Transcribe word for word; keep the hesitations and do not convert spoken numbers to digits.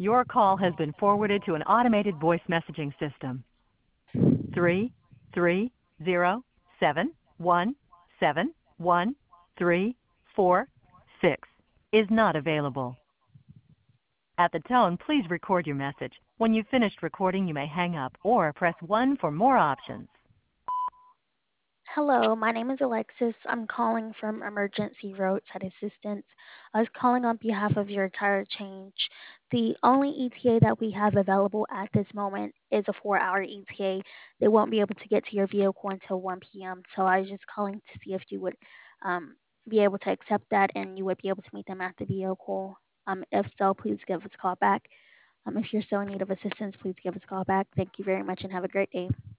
Your call has been forwarded to an automated voice messaging system. Three, three, zero, seven, one, seven, one, three, four, six is not available. At the tone, please record your message. When you've finished recording, you may hang up or press one for more options. Hello, my name is Alexis. I'm calling from Emergency Roadside Assistance. I was calling on behalf of your tire change. The only E T A that we have available at this moment is a four-hour E T A. They won't be able to get to your vehicle until one p m. So I was just calling to see if you would um, be able to accept that and you would be able to meet them at the vehicle. Um, if so, please give us a call back. Um, if you're still in need of assistance, please give us a call back. Thank you very much and have a great day.